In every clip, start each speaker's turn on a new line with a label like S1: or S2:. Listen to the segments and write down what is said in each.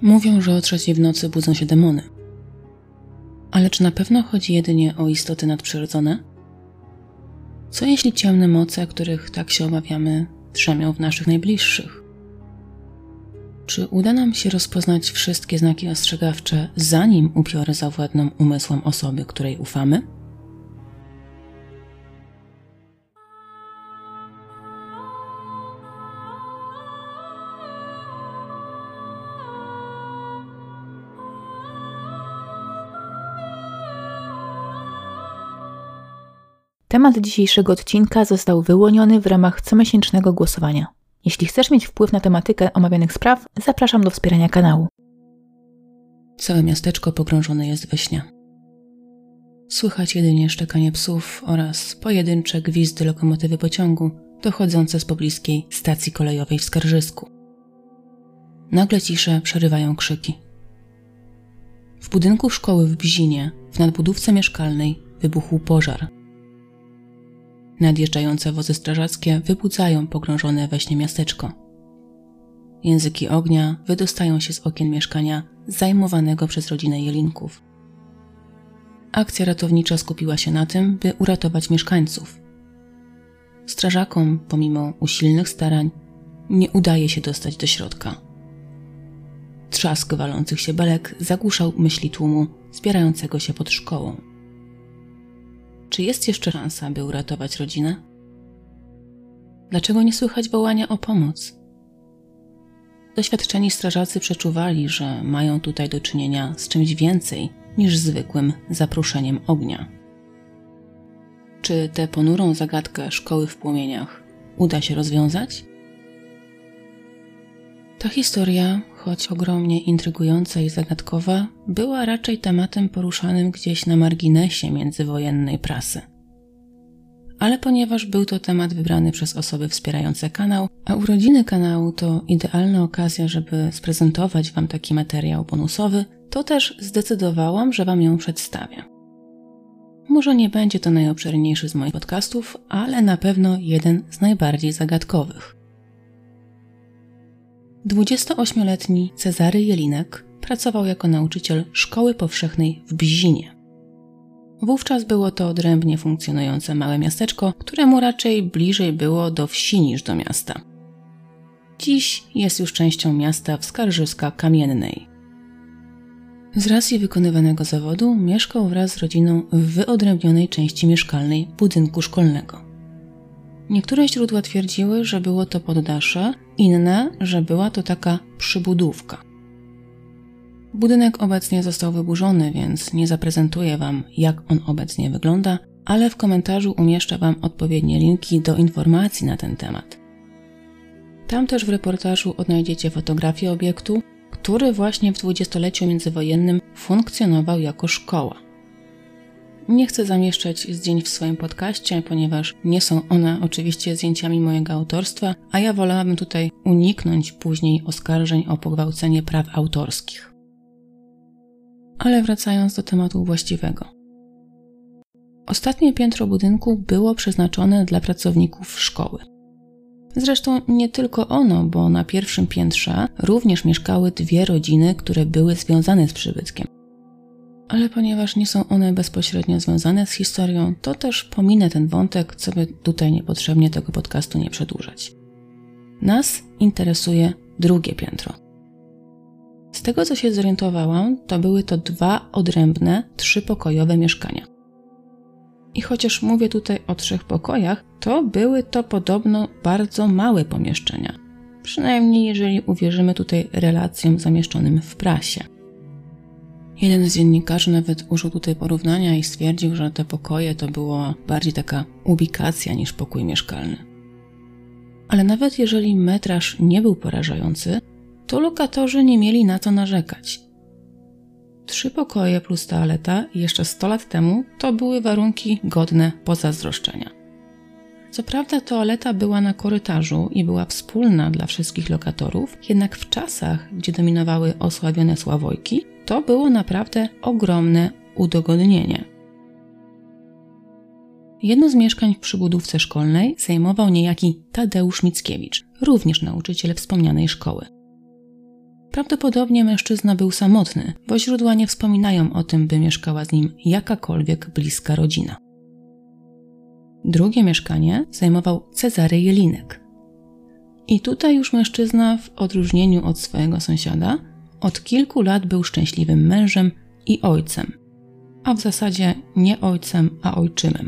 S1: Mówią, że o 3:00 w nocy budzą się demony. Ale czy na pewno chodzi jedynie o istoty nadprzyrodzone? Co jeśli ciemne moce, których tak się obawiamy, drzemią w naszych najbliższych? Czy uda nam się rozpoznać wszystkie znaki ostrzegawcze, zanim upiory zawładną umysłem osoby, której ufamy?
S2: Temat dzisiejszego odcinka został wyłoniony w ramach comiesięcznego głosowania. Jeśli chcesz mieć wpływ na tematykę omawianych spraw, zapraszam do wspierania kanału.
S1: Całe miasteczko pogrążone jest we śnie. Słychać jedynie szczekanie psów oraz pojedyncze gwizdy lokomotywy pociągu dochodzące z pobliskiej stacji kolejowej w Skarżysku. Nagle ciszę przerywają krzyki. W budynku szkoły w Bzinie, w nadbudówce mieszkalnej, wybuchł pożar. Nadjeżdżające wozy strażackie wybudzają pogrążone we śnie miasteczko. Języki ognia wydostają się z okien mieszkania zajmowanego przez rodzinę Jelinków. Akcja ratownicza skupiła się na tym, by uratować mieszkańców. Strażakom, pomimo usilnych starań, nie udaje się dostać do środka. Trzask walących się belek zagłuszał myśli tłumu zbierającego się pod szkołą. Czy jest jeszcze szansa, by uratować rodzinę? Dlaczego nie słychać wołania o pomoc? Doświadczeni strażacy przeczuwali, że mają tutaj do czynienia z czymś więcej niż zwykłym zaproszeniem ognia. Czy tę ponurą zagadkę szkoły w płomieniach uda się rozwiązać? Ta historia, choć ogromnie intrygująca i zagadkowa, była raczej tematem poruszanym gdzieś na marginesie międzywojennej prasy. Ale ponieważ był to temat wybrany przez osoby wspierające kanał, a urodziny kanału to idealna okazja, żeby sprezentować Wam taki materiał bonusowy, to też zdecydowałam, że Wam ją przedstawię. Może nie będzie to najobszerniejszy z moich podcastów, ale na pewno jeden z najbardziej zagadkowych. 28-letni Cezary Jelinek pracował jako nauczyciel szkoły powszechnej w Bzinie. Wówczas było to odrębnie funkcjonujące małe miasteczko, któremu raczej bliżej było do wsi niż do miasta. Dziś jest już częścią miasta w Skarżyska-Kamiennej. Z racji wykonywanego zawodu mieszkał wraz z rodziną w wyodrębnionej części mieszkalnej budynku szkolnego. Niektóre źródła twierdziły, że było to poddasze, inne, że była to taka przybudówka. Budynek obecnie został wyburzony, więc nie zaprezentuję Wam, jak on obecnie wygląda, ale w komentarzu umieszczę Wam odpowiednie linki do informacji na ten temat. Tam też w reportażu odnajdziecie fotografię obiektu, który właśnie w dwudziestoleciu międzywojennym funkcjonował jako szkoła. Nie chcę zamieszczać zdjęć w swoim podcaście, ponieważ nie są one oczywiście zdjęciami mojego autorstwa, a ja wolałabym tutaj uniknąć później oskarżeń o pogwałcenie praw autorskich. Ale wracając do tematu właściwego. Ostatnie piętro budynku było przeznaczone dla pracowników szkoły. Zresztą nie tylko ono, bo na pierwszym piętrze również mieszkały 2 rodziny, które były związane z przybytkiem. Ale ponieważ nie są one bezpośrednio związane z historią, to też pominę ten wątek, co by tutaj niepotrzebnie tego podcastu nie przedłużać. Nas interesuje drugie piętro. Z tego, co się zorientowałam, to były to 2 odrębne, 3-pokojowe mieszkania. I chociaż mówię tutaj o 3 pokojach, to były to podobno bardzo małe pomieszczenia. Przynajmniej jeżeli uwierzymy tutaj relacjom zamieszczonym w prasie. Jeden z dziennikarzy nawet użył tutaj porównania i stwierdził, że te pokoje to była bardziej taka ubikacja niż pokój mieszkalny. Ale nawet jeżeli metraż nie był porażający, to lokatorzy nie mieli na co narzekać. 3 pokoje plus toaleta jeszcze 100 lat temu to były warunki godne pozazdroszczenia. Co prawda toaleta była na korytarzu i była wspólna dla wszystkich lokatorów, jednak w czasach, gdzie dominowały osławione Sławojki, to było naprawdę ogromne udogodnienie. Jedno z mieszkań w przybudówce szkolnej zajmował niejaki Tadeusz Mickiewicz, również nauczyciel wspomnianej szkoły. Prawdopodobnie mężczyzna był samotny, bo źródła nie wspominają o tym, by mieszkała z nim jakakolwiek bliska rodzina. Drugie mieszkanie zajmował Cezary Jelinek. I tutaj już mężczyzna, w odróżnieniu od swojego sąsiada, od kilku lat był szczęśliwym mężem i ojcem, a w zasadzie nie ojcem, a ojczymem.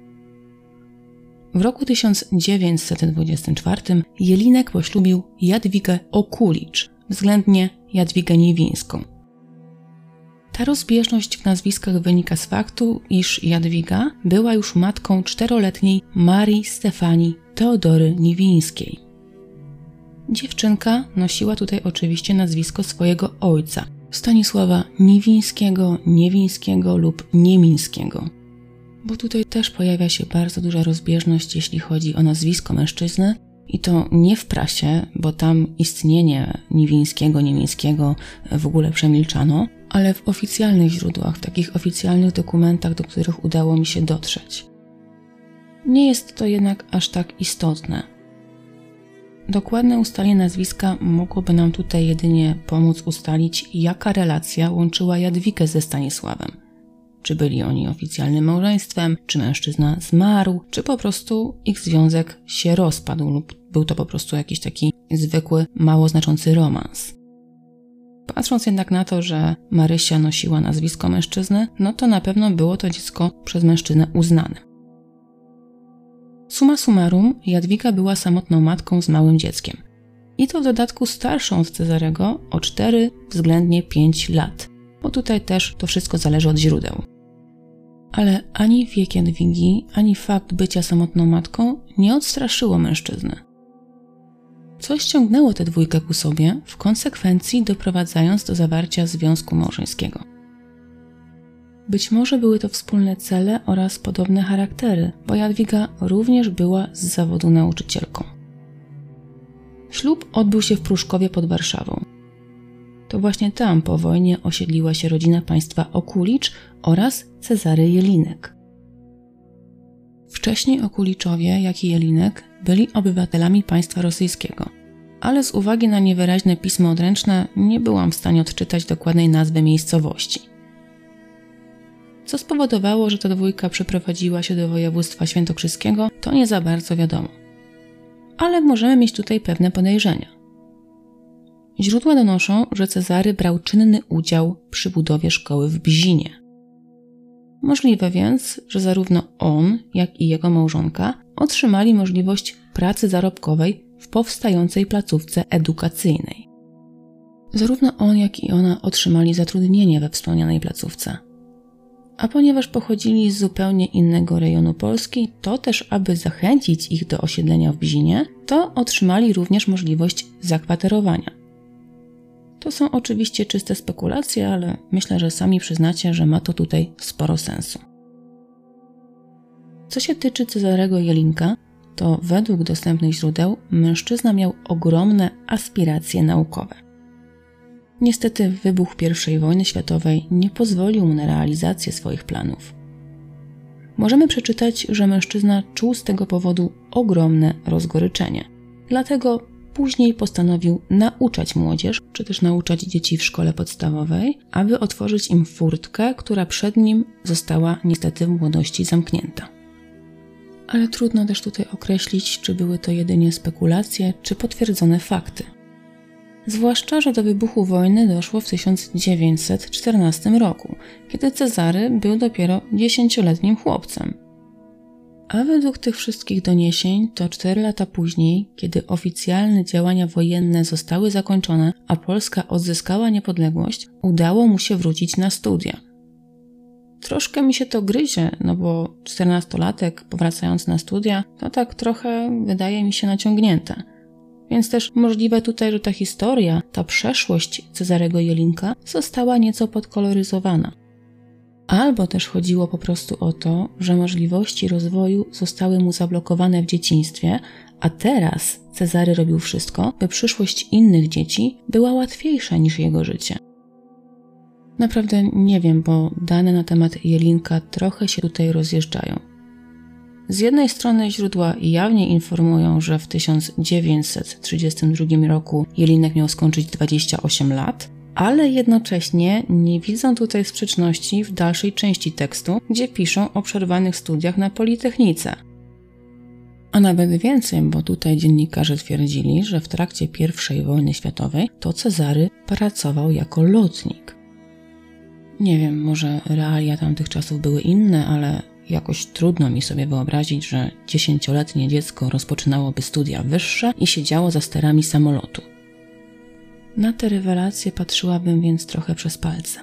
S1: W roku 1924 Jelinek poślubił Jadwigę Okulicz, względnie Jadwigę Niwińską. Ta rozbieżność w nazwiskach wynika z faktu, iż Jadwiga była już matką 4-letniej Marii Stefanii Teodory Niwińskiej. Dziewczynka nosiła tutaj oczywiście nazwisko swojego ojca, Stanisława Niwińskiego, Niewińskiego lub Niemińskiego. Bo tutaj też pojawia się bardzo duża rozbieżność, jeśli chodzi o nazwisko mężczyzny i to nie w prasie, bo tam istnienie Niwińskiego, Niemińskiego w ogóle przemilczano, ale w oficjalnych źródłach, w takich oficjalnych dokumentach, do których udało mi się dotrzeć. Nie jest to jednak aż tak istotne. Dokładne ustalenie nazwiska mogłoby nam tutaj jedynie pomóc ustalić, jaka relacja łączyła Jadwigę ze Stanisławem. Czy byli oni oficjalnym małżeństwem, czy mężczyzna zmarł, czy po prostu ich związek się rozpadł lub był to po prostu jakiś taki zwykły, mało znaczący romans. Patrząc jednak na to, że Marysia nosiła nazwisko mężczyzny, no to na pewno było to dziecko przez mężczyznę uznane. Summa summarum, Jadwiga była samotną matką z małym dzieckiem. I to w dodatku starszą od Cezarego o 4, względnie 5 lat. Bo tutaj też to wszystko zależy od źródeł. Ale ani wiek Jadwigi, ani fakt bycia samotną matką nie odstraszyło mężczyzny. Coś ciągnęło tę dwójkę ku sobie, w konsekwencji doprowadzając do zawarcia związku małżeńskiego. Być może były to wspólne cele oraz podobne charaktery, bo Jadwiga również była z zawodu nauczycielką. Ślub odbył się w Pruszkowie pod Warszawą. To właśnie tam po wojnie osiedliła się rodzina państwa Okulicz oraz Cezary Jelinek. Wcześniej Okuliczowie, jak i Jelinek, byli obywatelami państwa rosyjskiego, ale z uwagi na niewyraźne pismo odręczne nie byłam w stanie odczytać dokładnej nazwy miejscowości. Co spowodowało, że ta dwójka przeprowadziła się do województwa świętokrzyskiego, to nie za bardzo wiadomo. Ale możemy mieć tutaj pewne podejrzenia. Źródła donoszą, że Cezary brał czynny udział przy budowie szkoły w Bzinie. Możliwe więc, że zarówno on, jak i jego małżonka otrzymali możliwość pracy zarobkowej w powstającej placówce edukacyjnej. Zarówno on, jak i ona otrzymali zatrudnienie we wspomnianej placówce. A ponieważ pochodzili z zupełnie innego rejonu Polski, to też aby zachęcić ich do osiedlenia w Bzinie, to otrzymali również możliwość zakwaterowania. To są oczywiście czyste spekulacje, ale myślę, że sami przyznacie, że ma to tutaj sporo sensu. Co się tyczy Cezarego Jelinka, to według dostępnych źródeł mężczyzna miał ogromne aspiracje naukowe. Niestety wybuch I wojny światowej nie pozwolił mu na realizację swoich planów. Możemy przeczytać, że mężczyzna czuł z tego powodu ogromne rozgoryczenie. Dlatego później postanowił nauczać młodzież, czy też nauczać dzieci w szkole podstawowej, aby otworzyć im furtkę, która przed nim została niestety w młodości zamknięta. Ale trudno też tutaj określić, czy były to jedynie spekulacje, czy potwierdzone fakty. Zwłaszcza, że do wybuchu wojny doszło w 1914 roku, kiedy Cezary był dopiero 10-letnim chłopcem. A według tych wszystkich doniesień to 4 lata później, kiedy oficjalne działania wojenne zostały zakończone, a Polska odzyskała niepodległość, udało mu się wrócić na studia. Troszkę mi się to gryzie, no bo 14-latek powracając na studia, to tak trochę wydaje mi się naciągnięte. Więc też możliwe tutaj, że ta historia, ta przeszłość Cezarego Jelinka została nieco podkoloryzowana. Albo też chodziło po prostu o to, że możliwości rozwoju zostały mu zablokowane w dzieciństwie, a teraz Cezary robił wszystko, by przyszłość innych dzieci była łatwiejsza niż jego życie. Naprawdę nie wiem, bo dane na temat Jelinka trochę się tutaj rozjeżdżają. Z jednej strony źródła jawnie informują, że w 1932 roku Jelinek miał skończyć 28 lat, ale jednocześnie nie widzą tutaj sprzeczności w dalszej części tekstu, gdzie piszą o przerwanych studiach na Politechnice. A nawet więcej, bo tutaj dziennikarze twierdzili, że w trakcie I wojny światowej to Cezary pracował jako lotnik. Nie wiem, może realia tamtych czasów były inne, ale jakoś trudno mi sobie wyobrazić, że 10-letnie dziecko rozpoczynałoby studia wyższe i siedziało za sterami samolotu. Na te rewelacje patrzyłabym więc trochę przez palce.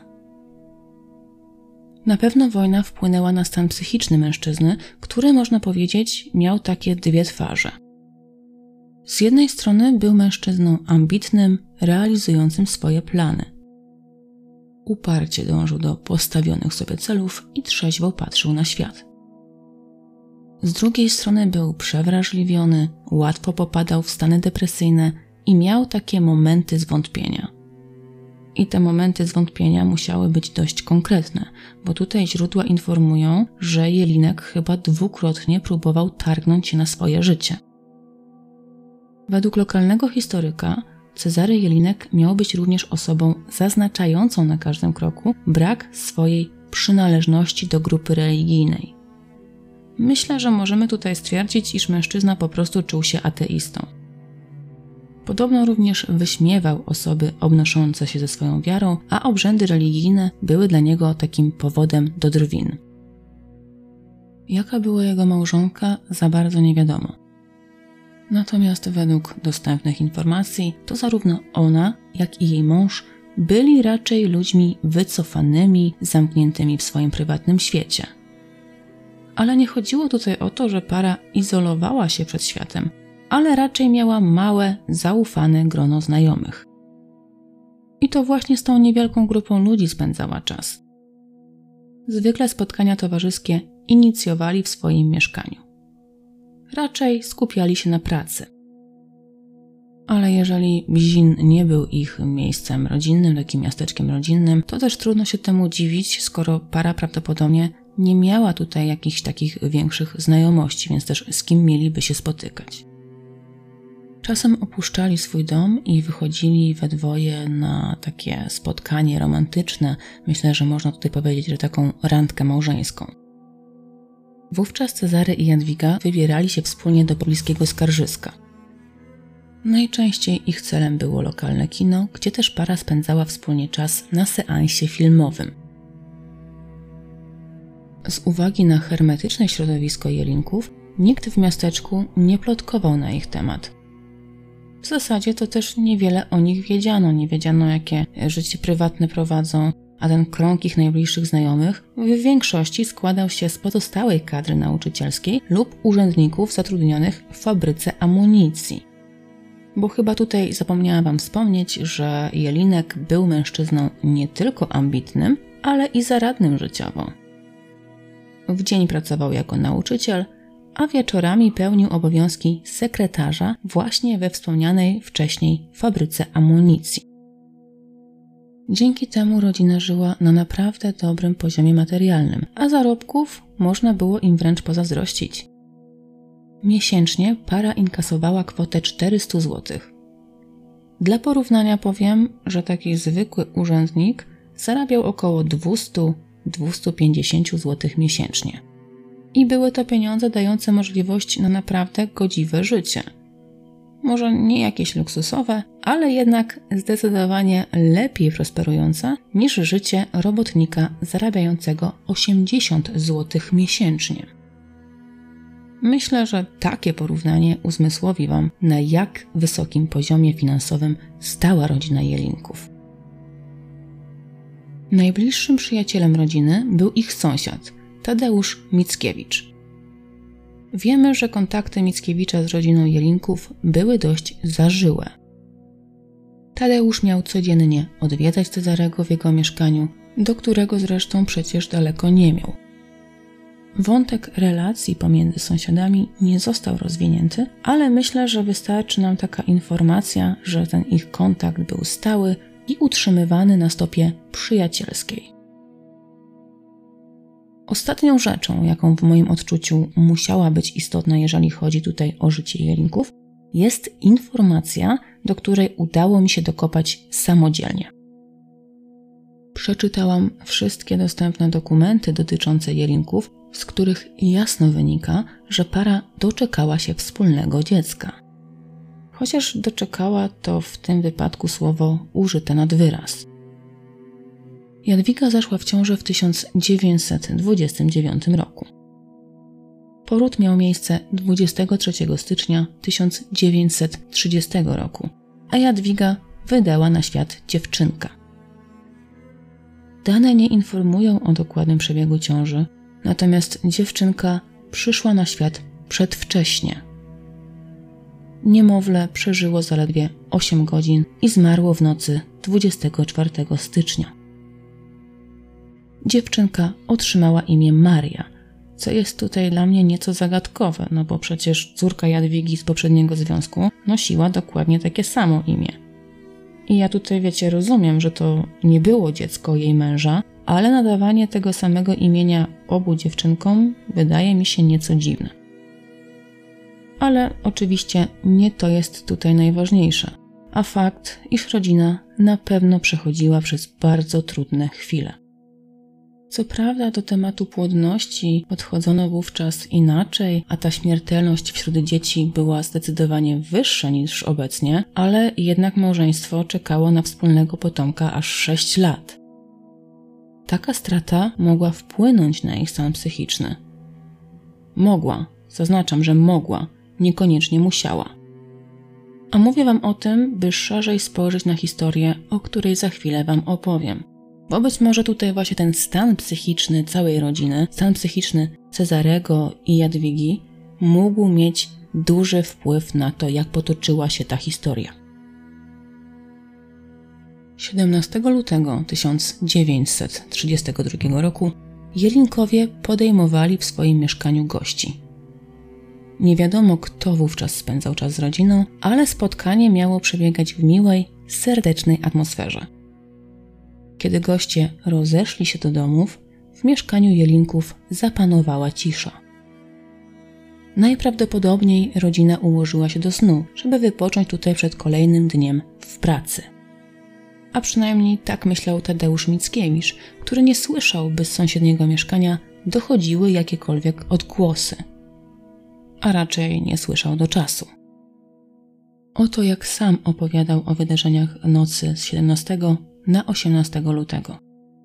S1: Na pewno wojna wpłynęła na stan psychiczny mężczyzny, który, można powiedzieć, miał takie dwie twarze. Z jednej strony był mężczyzną ambitnym, realizującym swoje plany. Uparcie dążył do postawionych sobie celów i trzeźwo patrzył na świat. Z drugiej strony był przewrażliwiony, łatwo popadał w stany depresyjne i miał takie momenty zwątpienia. I te momenty zwątpienia musiały być dość konkretne, bo tutaj źródła informują, że Jelinek chyba dwukrotnie próbował targnąć się na swoje życie. Według lokalnego historyka Cezary Jelinek miał być również osobą zaznaczającą na każdym kroku brak swojej przynależności do grupy religijnej. Myślę, że możemy tutaj stwierdzić, iż mężczyzna po prostu czuł się ateistą. Podobno również wyśmiewał osoby obnoszące się ze swoją wiarą, a obrzędy religijne były dla niego takim powodem do drwin. Jaka była jego małżonka, za bardzo nie wiadomo. Natomiast według dostępnych informacji, to zarówno ona, jak i jej mąż byli raczej ludźmi wycofanymi, zamkniętymi w swoim prywatnym świecie. Ale nie chodziło tutaj o to, że para izolowała się przed światem, ale raczej miała małe, zaufane grono znajomych. I to właśnie z tą niewielką grupą ludzi spędzała czas. Zwykle spotkania towarzyskie inicjowali w swoim mieszkaniu. Raczej skupiali się na pracy. Ale jeżeli Bzin nie był ich miejscem rodzinnym, takim miasteczkiem rodzinnym, to też trudno się temu dziwić, skoro para prawdopodobnie nie miała tutaj jakichś takich większych znajomości, więc też z kim mieliby się spotykać. Czasem opuszczali swój dom i wychodzili we dwoje na takie spotkanie romantyczne. Myślę, że można tutaj powiedzieć, że taką randkę małżeńską. Wówczas Cezary i Jadwiga wybierali się wspólnie do pobliskiego Skarżyska. Najczęściej ich celem było lokalne kino, gdzie też para spędzała wspólnie czas na seansie filmowym. Z uwagi na hermetyczne środowisko Jelinków, nikt w miasteczku nie plotkował na ich temat. W zasadzie to też niewiele o nich wiedziano. Nie wiedziano, jakie życie prywatne prowadzą, a ten krąg ich najbliższych znajomych w większości składał się z pozostałej kadry nauczycielskiej lub urzędników zatrudnionych w fabryce amunicji. Bo chyba tutaj zapomniałam Wam wspomnieć, że Jelinek był mężczyzną nie tylko ambitnym, ale i zaradnym życiowo. W dzień pracował jako nauczyciel, a wieczorami pełnił obowiązki sekretarza właśnie we wspomnianej wcześniej fabryce amunicji. Dzięki temu rodzina żyła na naprawdę dobrym poziomie materialnym, a zarobków można było im wręcz pozazdrościć. Miesięcznie para inkasowała kwotę 400 zł. Dla porównania powiem, że taki zwykły urzędnik zarabiał około 200-250 zł miesięcznie. I były to pieniądze dające możliwość na naprawdę godziwe życie. Może nie jakieś luksusowe, ale jednak zdecydowanie lepiej prosperujące niż życie robotnika zarabiającego 80 zł miesięcznie. Myślę, że takie porównanie uzmysłowi Wam, na jak wysokim poziomie finansowym stała rodzina Jelinków. Najbliższym przyjacielem rodziny był ich sąsiad, Tadeusz Mickiewicz. Wiemy, że kontakty Mickiewicza z rodziną Jelinków były dość zażyłe. Tadeusz miał codziennie odwiedzać Cezarego w jego mieszkaniu, do którego zresztą przecież daleko nie miał. Wątek relacji pomiędzy sąsiadami nie został rozwinięty, ale myślę, że wystarczy nam taka informacja, że ten ich kontakt był stały i utrzymywany na stopie przyjacielskiej. Ostatnią rzeczą, jaką w moim odczuciu musiała być istotna, jeżeli chodzi tutaj o życie Jelinków, jest informacja, do której udało mi się dokopać samodzielnie. Przeczytałam wszystkie dostępne dokumenty dotyczące Jelinków, z których jasno wynika, że para doczekała się wspólnego dziecka. Chociaż doczekała to w tym wypadku słowo użyte nad wyraz. Jadwiga zaszła w ciążę w 1929 roku. Poród miał miejsce 23 stycznia 1930 roku, a Jadwiga wydała na świat dziewczynka. Dane nie informują o dokładnym przebiegu ciąży, natomiast dziewczynka przyszła na świat przedwcześnie. Niemowlę przeżyło zaledwie 8 godzin i zmarło w nocy 24 stycznia. Dziewczynka otrzymała imię Maria, co jest tutaj dla mnie nieco zagadkowe, no bo przecież córka Jadwigi z poprzedniego związku nosiła dokładnie takie samo imię. I ja tutaj, wiecie, rozumiem, że to nie było dziecko jej męża, ale nadawanie tego samego imienia obu dziewczynkom wydaje mi się nieco dziwne. Ale oczywiście nie to jest tutaj najważniejsze, a fakt, iż rodzina na pewno przechodziła przez bardzo trudne chwile. Co prawda do tematu płodności podchodzono wówczas inaczej, a ta śmiertelność wśród dzieci była zdecydowanie wyższa niż obecnie, ale jednak małżeństwo czekało na wspólnego potomka aż 6 lat. Taka strata mogła wpłynąć na ich stan psychiczny. Mogła, zaznaczam, że mogła, niekoniecznie musiała. A mówię wam o tym, by szerzej spojrzeć na historię, o której za chwilę wam opowiem. Bo być może tutaj właśnie ten stan psychiczny całej rodziny, stan psychiczny Cezarego i Jadwigi mógł mieć duży wpływ na to, jak potoczyła się ta historia. 17 lutego 1932 roku Jelinkowie podejmowali w swoim mieszkaniu gości. Nie wiadomo, kto wówczas spędzał czas z rodziną, ale spotkanie miało przebiegać w miłej, serdecznej atmosferze. Kiedy goście rozeszli się do domów, w mieszkaniu Jelinków zapanowała cisza. Najprawdopodobniej rodzina ułożyła się do snu, żeby wypocząć tutaj przed kolejnym dniem w pracy. A przynajmniej tak myślał Tadeusz Mickiewicz, który nie słyszał, by z sąsiedniego mieszkania dochodziły jakiekolwiek odgłosy. A raczej nie słyszał do czasu. Oto jak sam opowiadał o wydarzeniach nocy z 17 na 18 lutego.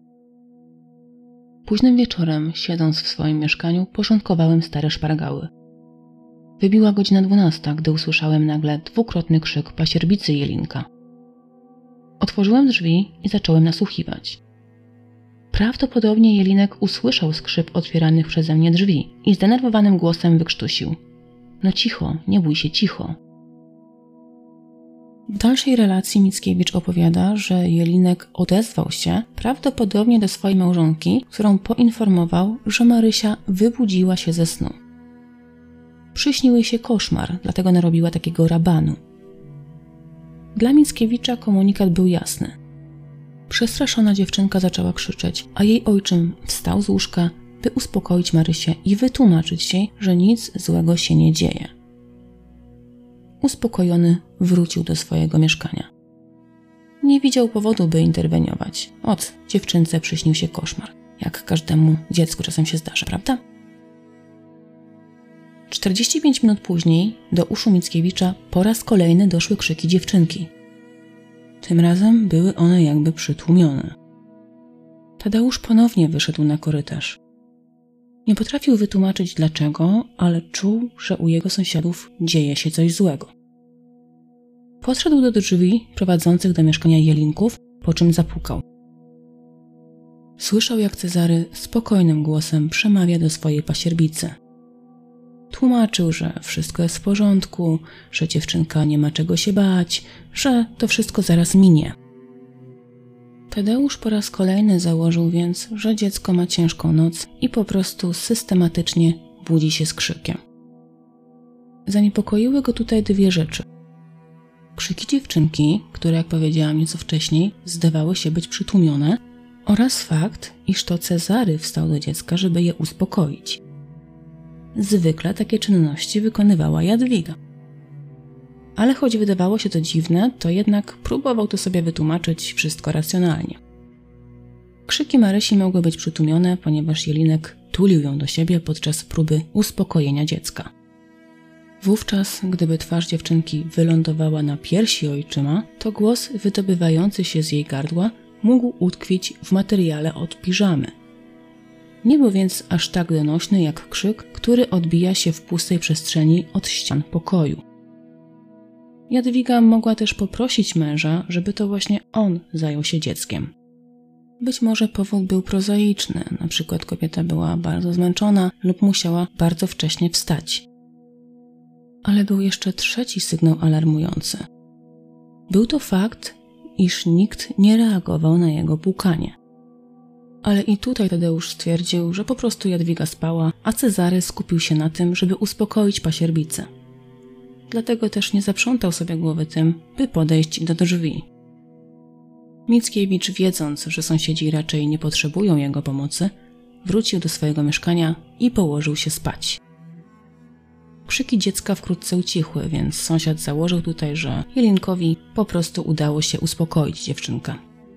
S1: Późnym wieczorem, siedząc w swoim mieszkaniu, porządkowałem stare szpargały. Wybiła godzina 12, gdy usłyszałem nagle dwukrotny krzyk pasierbicy Jelinka. Otworzyłem drzwi i zacząłem nasłuchiwać. Prawdopodobnie Jelinek usłyszał skrzyp otwieranych przeze mnie drzwi i zdenerwowanym głosem wykrztusił: no cicho, nie bój się, cicho. W dalszej relacji Mickiewicz opowiada, że Jelinek odezwał się prawdopodobnie do swojej małżonki, którą poinformował, że Marysia wybudziła się ze snu. Przyśnił jej się koszmar, dlatego narobiła takiego rabanu. Dla Mickiewicza komunikat był jasny. Przestraszona dziewczynka zaczęła krzyczeć, a jej ojczym wstał z łóżka, by uspokoić Marysię i wytłumaczyć jej, że nic złego się nie dzieje. Uspokojony wrócił do swojego mieszkania. Nie widział powodu, by interweniować. Dziewczynce przyśnił się koszmar. Jak każdemu dziecku czasem się zdarza, prawda? 45 minut później do uszu Mickiewicza po raz kolejny doszły krzyki dziewczynki. Tym razem były one jakby przytłumione. Tadeusz ponownie wyszedł na korytarz. Nie potrafił wytłumaczyć dlaczego, ale czuł, że u jego sąsiadów dzieje się coś złego. Podszedł do drzwi prowadzących do mieszkania Jelinków, po czym zapukał. Słyszał, jak Cezary spokojnym głosem przemawia do swojej pasierbicy. Tłumaczył, że wszystko jest w porządku, że dziewczynka nie ma czego się bać, że to wszystko zaraz minie. Tadeusz po raz kolejny założył więc, że dziecko ma ciężką noc i po prostu systematycznie budzi się z krzykiem. Zaniepokoiły go tutaj dwie rzeczy. Krzyki dziewczynki, które, jak powiedziałam nieco wcześniej, zdawały się być przytłumione, oraz fakt, iż to Cezary wstał do dziecka, żeby je uspokoić. Zwykle takie czynności wykonywała Jadwiga. Ale choć wydawało się to dziwne, to jednak próbował to sobie wytłumaczyć wszystko racjonalnie. Krzyki Marysi mogły być przytłumione, ponieważ Jelinek tulił ją do siebie podczas próby uspokojenia dziecka. Wówczas, gdyby twarz dziewczynki wylądowała na piersi ojczyma, to głos wydobywający się z jej gardła mógł utkwić w materiale od piżamy. Nie był więc aż tak donośny jak krzyk, który odbija się w pustej przestrzeni od ścian pokoju. Jadwiga mogła też poprosić męża, żeby to właśnie on zajął się dzieckiem. Być może powód był prozaiczny, na przykład kobieta była bardzo zmęczona lub musiała bardzo wcześnie wstać. Ale był jeszcze trzeci sygnał alarmujący. Był to fakt, iż nikt nie reagował na jego pukanie. Ale i tutaj Tadeusz stwierdził, że po prostu Jadwiga spała, a Cezary skupił się na tym, żeby uspokoić pasierbicę. Dlatego też nie zaprzątał sobie głowy tym, by podejść do drzwi. Mickiewicz, wiedząc, że sąsiedzi raczej nie potrzebują jego pomocy, wrócił do swojego mieszkania i położył się spać. Krzyki dziecka wkrótce ucichły, więc sąsiad założył tutaj, że Jelinkowi po prostu udało się uspokoić dziewczynkę.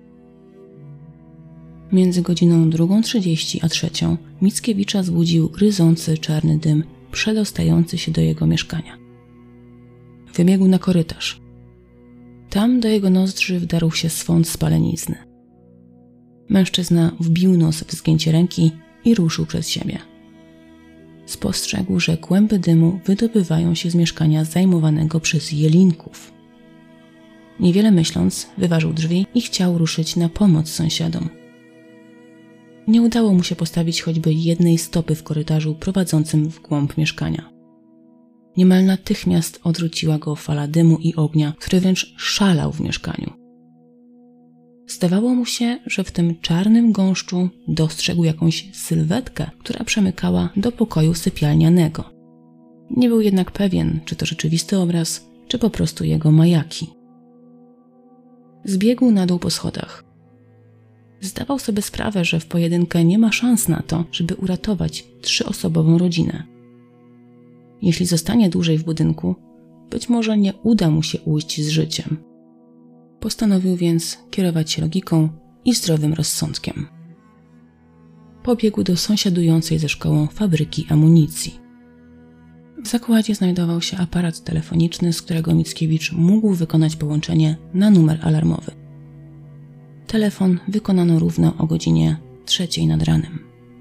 S1: Między godziną 2:30 a 3:00 Mickiewicza zbudził gryzący czarny dym przedostający się do jego mieszkania. Wybiegł na korytarz. Tam do jego nozdrzy wdarł się swąd spalenizny. Mężczyzna wbił nos w zgięcie ręki i ruszył przed siebie. Spostrzegł, że kłęby dymu wydobywają się z mieszkania zajmowanego przez Jelinków. Niewiele myśląc, wyważył drzwi i chciał ruszyć na pomoc sąsiadom. Nie udało mu się postawić choćby jednej stopy w korytarzu prowadzącym w głąb mieszkania. Niemal natychmiast odrzuciła go fala dymu i ognia, który wręcz szalał w mieszkaniu. Zdawało mu się, że w tym czarnym gąszczu dostrzegł jakąś sylwetkę, która przemykała do pokoju sypialnianego. Nie był jednak pewien, czy to rzeczywisty obraz, czy po prostu jego majaki. Zbiegł na dół po schodach. Zdawał sobie sprawę, że w pojedynkę nie ma szans na to, żeby uratować 3-osobową rodzinę. Jeśli zostanie dłużej w budynku, być może nie uda mu się ujść z życiem. Postanowił więc kierować się logiką i zdrowym rozsądkiem. Pobiegł do sąsiadującej ze szkołą fabryki amunicji. W zakładzie znajdował się aparat telefoniczny, z którego Mickiewicz mógł wykonać połączenie na numer alarmowy. Telefon wykonano równo o godzinie 3:00 nad ranem.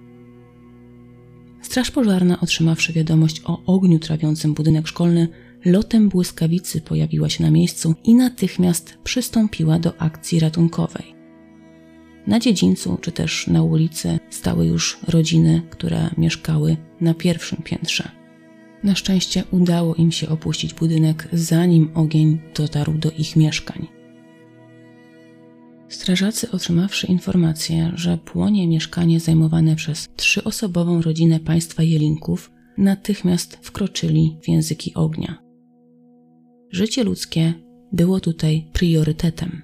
S1: Straż pożarna, otrzymawszy wiadomość o ogniu trawiącym budynek szkolny, lotem błyskawicy pojawiła się na miejscu i natychmiast przystąpiła do akcji ratunkowej. Na dziedzińcu czy też na ulicy stały już rodziny, które mieszkały na pierwszym piętrze. Na szczęście udało im się opuścić budynek, zanim ogień dotarł do ich mieszkań. Strażacy, otrzymawszy informację, że płonie mieszkanie zajmowane przez 3-osobową rodzinę państwa Jelinków, natychmiast wkroczyli w języki ognia. Życie ludzkie było tutaj priorytetem.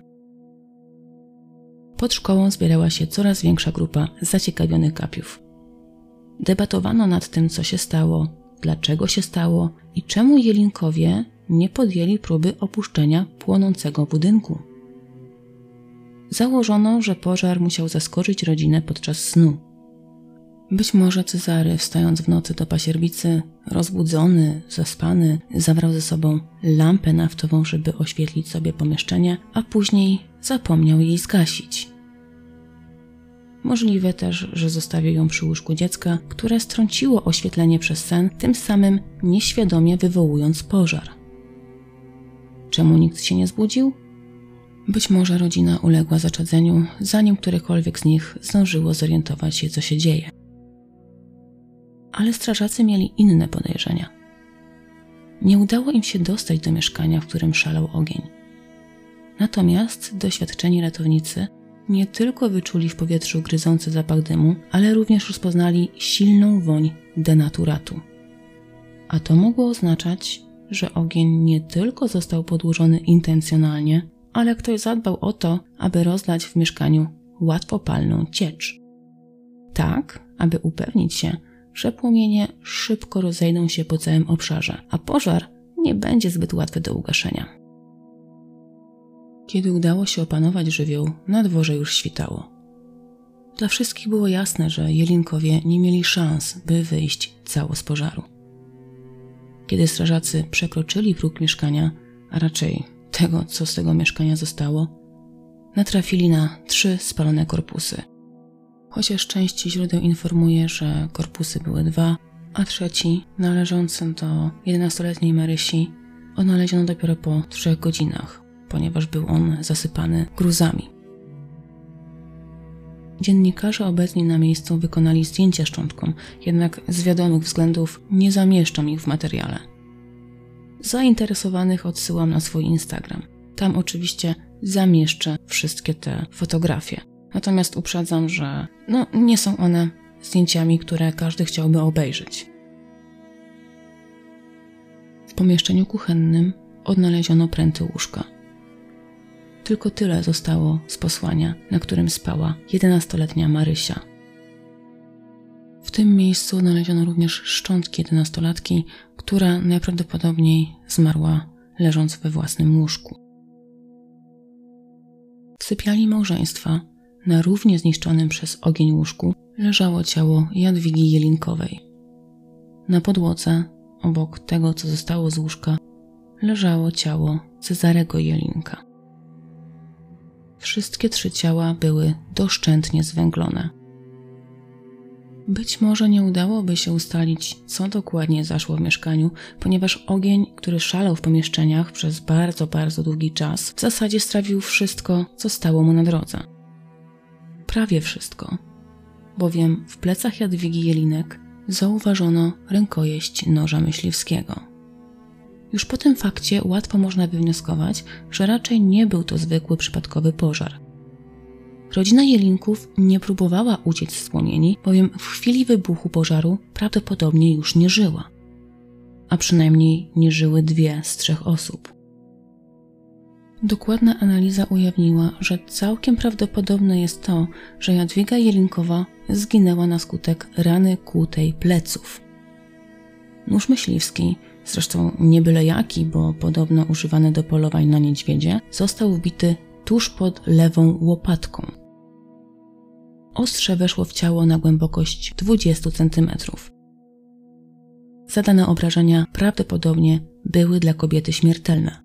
S1: Pod szkołą zbierała się coraz większa grupa zaciekawionych gapiów. Debatowano nad tym, co się stało, dlaczego się stało i czemu Jelinkowie nie podjęli próby opuszczenia płonącego budynku. Założono, że pożar musiał zaskoczyć rodzinę podczas snu. Być może Cezary, wstając w nocy do pasierbicy, rozbudzony, zaspany, zabrał ze sobą lampę naftową, żeby oświetlić sobie pomieszczenie, a później zapomniał jej zgasić. Możliwe też, że zostawił ją przy łóżku dziecka, które strąciło oświetlenie przez sen, tym samym nieświadomie wywołując pożar. Czemu nikt się nie zbudził? Być może rodzina uległa zaczadzeniu, zanim którekolwiek z nich zdążyło zorientować się, co się dzieje. Ale strażacy mieli inne podejrzenia. Nie udało im się dostać do mieszkania, w którym szalał ogień. Natomiast doświadczeni ratownicy nie tylko wyczuli w powietrzu gryzący zapach dymu, ale również rozpoznali silną woń denaturatu. A to mogło oznaczać, że ogień nie tylko został podłożony intencjonalnie, ale ktoś zadbał o to, aby rozlać w mieszkaniu łatwopalną ciecz. Tak, aby upewnić się, że płomienie szybko rozejdą się po całym obszarze, a pożar nie będzie zbyt łatwy do ugaszenia. Kiedy udało się opanować żywioł, na dworze już świtało. Dla wszystkich było jasne, że jelinkowie nie mieli szans, by wyjść cało z pożaru. Kiedy strażacy przekroczyli próg mieszkania, a raczej tego, co z tego mieszkania zostało, natrafili na 3 spalone korpusy. Chociaż część źródeł informuje, że korpusy były 2, a trzeci, należący do 11-letniej Marysi, odnaleziono dopiero po 3 godzinach, ponieważ był on zasypany gruzami. Dziennikarze obecni na miejscu wykonali zdjęcia szczątkom, jednak z wiadomych względów nie zamieszczam ich w materiale. Zainteresowanych odsyłam na swój Instagram. Tam oczywiście zamieszczę wszystkie te fotografie. Natomiast uprzedzam, że nie są one zdjęciami, które każdy chciałby obejrzeć. W pomieszczeniu kuchennym odnaleziono pręty łóżka. Tylko tyle zostało z posłania, na którym spała 11-letnia Marysia. W tym miejscu odnaleziono również szczątki 11-latki, która najprawdopodobniej zmarła leżąc we własnym łóżku. W sypialni małżeństwa, na równie zniszczonym przez ogień łóżku, leżało ciało Jadwigi Jelinkowej. Na podłodze, obok tego, co zostało z łóżka, leżało ciało Cezarego Jelinka. Wszystkie 3 ciała były doszczętnie zwęglone. Być może nie udałoby się ustalić, co dokładnie zaszło w mieszkaniu, ponieważ ogień, który szalał w pomieszczeniach przez bardzo, bardzo długi czas, w zasadzie strawił wszystko, co stało mu na drodze. Prawie wszystko, bowiem w plecach Jadwigi Jelinek zauważono rękojeść noża myśliwskiego. Już po tym fakcie łatwo można wywnioskować, że raczej nie był to zwykły przypadkowy pożar. Rodzina Jelinków nie próbowała uciec z płomieni, bowiem w chwili wybuchu pożaru prawdopodobnie już nie żyła. A przynajmniej nie żyły 2 z 3 osób. Dokładna analiza ujawniła, że całkiem prawdopodobne jest to, że Jadwiga Jelinkowa zginęła na skutek rany kłutej pleców. Nóż myśliwski, zresztą nie byle jaki, bo podobno używany do polowań na niedźwiedzie, został wbity tuż pod lewą łopatką. Ostrze weszło w ciało na głębokość 20 cm. Zadane obrażenia prawdopodobnie były dla kobiety śmiertelne.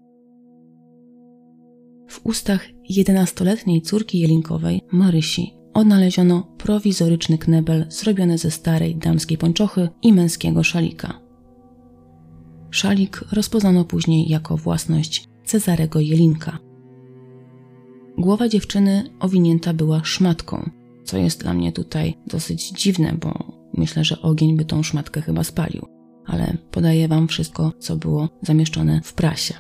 S1: W ustach 11-letniej córki Jelinkowej, Marysi, odnaleziono prowizoryczny knebel zrobiony ze starej damskiej pończochy i męskiego szalika. Szalik rozpoznano później jako własność Cezarego Jelinka. Głowa dziewczyny owinięta była szmatką, co jest dla mnie tutaj dosyć dziwne, bo myślę, że ogień by tą szmatkę chyba spalił, ale podaję wam wszystko, co było zamieszczone w prasie.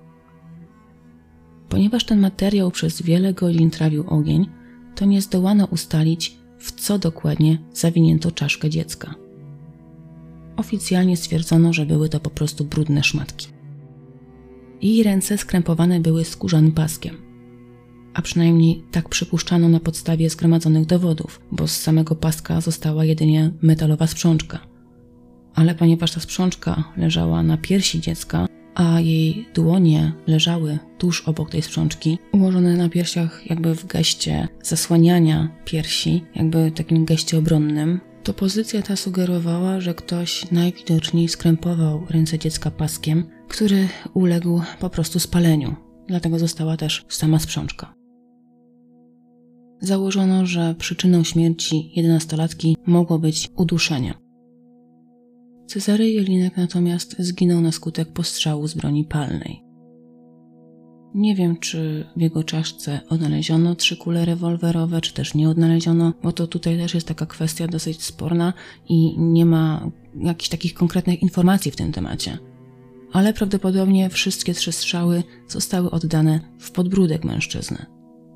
S1: Ponieważ ten materiał przez wiele godzin trawił ogień, to nie zdołano ustalić, w co dokładnie zawinięto czaszkę dziecka. Oficjalnie stwierdzono, że były to po prostu brudne szmatki. Jej ręce skrępowane były skórzanym paskiem, a przynajmniej tak przypuszczano na podstawie zgromadzonych dowodów, bo z samego paska została jedynie metalowa sprzączka. Ale ponieważ ta sprzączka leżała na piersi dziecka, a jej dłonie leżały tuż obok tej sprzączki, ułożone na piersiach jakby w geście zasłaniania piersi, jakby takim geście obronnym, to pozycja ta sugerowała, że ktoś najwidoczniej skrępował ręce dziecka paskiem, który uległ po prostu spaleniu. Dlatego została też sama sprzączka. Założono, że przyczyną śmierci 11-latki mogło być uduszenie. Cezary Jelinek natomiast zginął na skutek postrzału z broni palnej. Nie wiem, czy w jego czaszce odnaleziono 3 kule rewolwerowe, czy też nie odnaleziono, bo to tutaj też jest taka kwestia dosyć sporna i nie ma jakichś takich konkretnych informacji w tym temacie. Ale prawdopodobnie wszystkie 3 strzały zostały oddane w podbródek mężczyzny.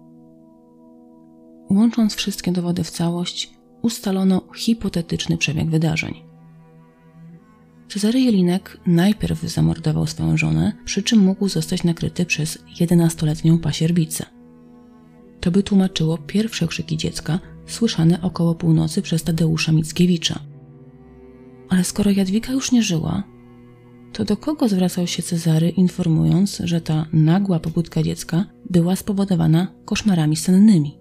S1: Łącząc wszystkie dowody w całość, ustalono hipotetyczny przebieg wydarzeń. Cezary Jelinek najpierw zamordował swoją żonę, przy czym mógł zostać nakryty przez 11-letnią pasierbicę. to by tłumaczyło pierwsze krzyki dziecka słyszane około północy przez Tadeusza Mickiewicza. Ale skoro Jadwiga już nie żyła, to do kogo zwracał się Cezary, informując, że ta nagła pobudka dziecka była spowodowana koszmarami sennymi?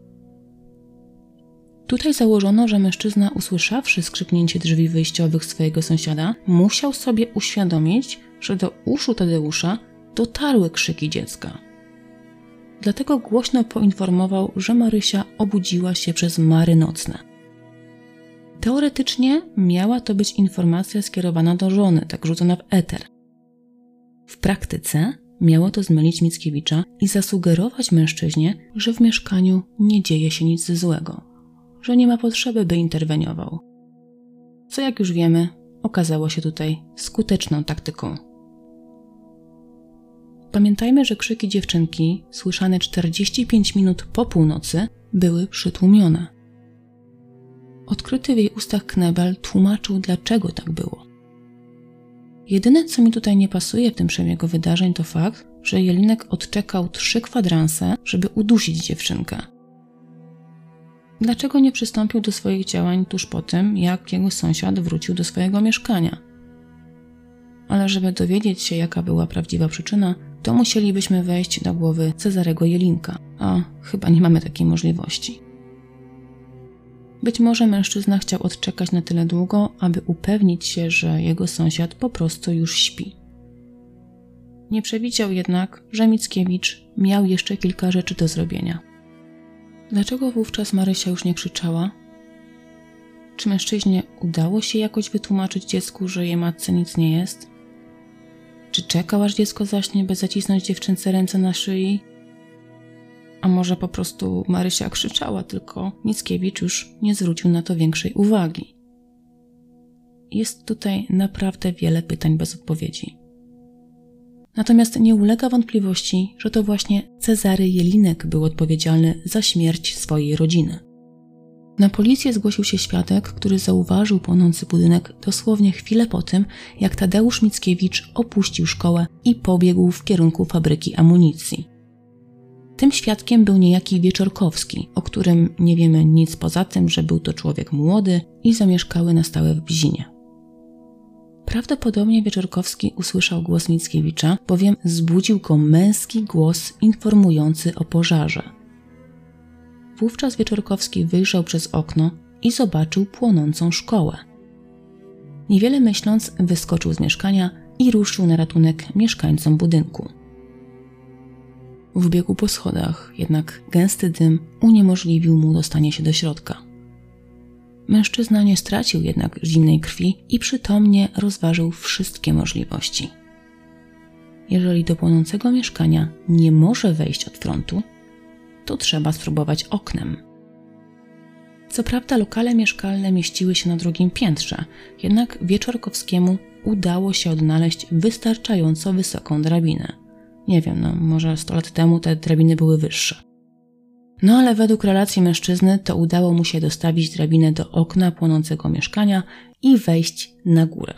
S1: Tutaj założono, że mężczyzna, usłyszawszy skrzypnięcie drzwi wyjściowych swojego sąsiada, musiał sobie uświadomić, że do uszu Tadeusza dotarły krzyki dziecka. Dlatego głośno poinformował, że Marysia obudziła się przez mary nocne. Teoretycznie miała to być informacja skierowana do żony, tak rzucona w eter. W praktyce miało to zmylić Mickiewicza i zasugerować mężczyźnie, że w mieszkaniu nie dzieje się nic złego, że nie ma potrzeby, by interweniował. Co, jak już wiemy, okazało się tutaj skuteczną taktyką. Pamiętajmy, że krzyki dziewczynki, słyszane 45 minut po północy, były przytłumione. Odkryty w jej ustach knebel tłumaczył, dlaczego tak było. Jedyne, co mi tutaj nie pasuje w tym przebiegu wydarzeń, to fakt, że Jelinek odczekał 3 kwadranse, żeby udusić dziewczynkę. Dlaczego nie przystąpił do swoich działań tuż po tym, jak jego sąsiad wrócił do swojego mieszkania? Ale żeby dowiedzieć się, jaka była prawdziwa przyczyna, to musielibyśmy wejść do głowy Cezarego Jelinka, a chyba nie mamy takiej możliwości. Być może mężczyzna chciał odczekać na tyle długo, aby upewnić się, że jego sąsiad po prostu już śpi. Nie przewidział jednak, że Mickiewicz miał jeszcze kilka rzeczy do zrobienia. Dlaczego wówczas Marysia już nie krzyczała? Czy mężczyźnie udało się jakoś wytłumaczyć dziecku, że jej matce nic nie jest? Czy czekał, aż dziecko zaśnie, by zacisnąć dziewczynce ręce na szyi? A może po prostu Marysia krzyczała, tylko Mickiewicz już nie zwrócił na to większej uwagi. Jest tutaj naprawdę wiele pytań bez odpowiedzi. Natomiast nie ulega wątpliwości, że to właśnie Cezary Jelinek był odpowiedzialny za śmierć swojej rodziny. Na policję zgłosił się świadek, który zauważył płonący budynek dosłownie chwilę po tym, jak Tadeusz Mickiewicz opuścił szkołę i pobiegł w kierunku fabryki amunicji. Tym świadkiem był niejaki Wieczorkowski, o którym nie wiemy nic poza tym, że był to człowiek młody i zamieszkały na stałe w Bzinie. Prawdopodobnie Wieczorkowski usłyszał głos Mickiewicza, bowiem zbudził go męski głos informujący o pożarze. Wówczas Wieczorkowski wyjrzał przez okno i zobaczył płonącą szkołę. Niewiele myśląc, wyskoczył z mieszkania i ruszył na ratunek mieszkańcom budynku. Wbiegł po schodach, jednak gęsty dym uniemożliwił mu dostanie się do środka. Mężczyzna nie stracił jednak zimnej krwi i przytomnie rozważył wszystkie możliwości. Jeżeli do płonącego mieszkania nie może wejść od frontu, to trzeba spróbować oknem. Co prawda lokale mieszkalne mieściły się na 2. piętrze, jednak Wieczorkowskiemu udało się odnaleźć wystarczająco wysoką drabinę. Nie wiem, może 100 lat temu te drabiny były wyższe. No ale według relacji mężczyzny to udało mu się dostawić drabinę do okna płonącego mieszkania i wejść na górę.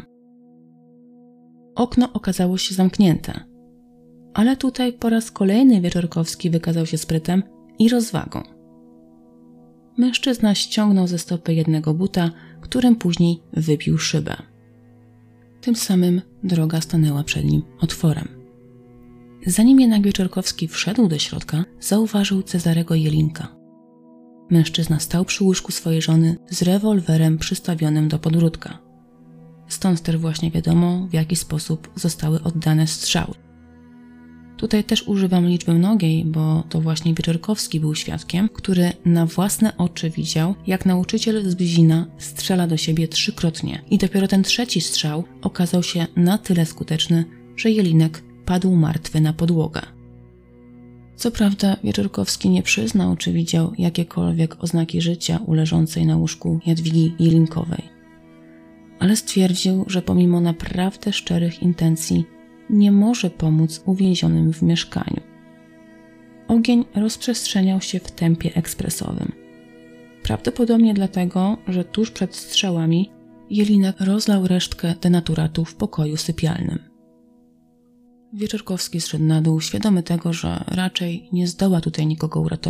S1: Okno okazało się zamknięte, ale tutaj po raz kolejny Wieczorkowski wykazał się sprytem i rozwagą. Mężczyzna ściągnął ze stopy jednego buta, którym później wybił szybę. Tym samym droga stanęła przed nim otworem. Zanim jednak Wieczorkowski wszedł do środka, zauważył Cezarego Jelinka. Mężczyzna stał przy łóżku swojej żony z rewolwerem przystawionym do podbródka. Stąd też właśnie wiadomo, w jaki sposób zostały oddane strzały. Tutaj też używam liczby mnogiej, bo to właśnie Wieczorkowski był świadkiem, który na własne oczy widział, jak nauczyciel z Bzina strzela do siebie 3-krotnie i dopiero ten 3. strzał okazał się na tyle skuteczny, że Jelinek padł martwy na podłogę. Co prawda Wieczorkowski nie przyznał, czy widział jakiekolwiek oznaki życia u leżącej na łóżku Jadwigi Jelinkowej, ale stwierdził, że pomimo naprawdę szczerych intencji nie może pomóc uwięzionym w mieszkaniu. Ogień rozprzestrzeniał się w tempie ekspresowym. Prawdopodobnie dlatego, że tuż przed strzałami Jelinek rozlał resztkę denaturatu w pokoju sypialnym. Wieczorkowski zszedł na dół, świadomy tego, że raczej nie zdoła tutaj nikogo uratować,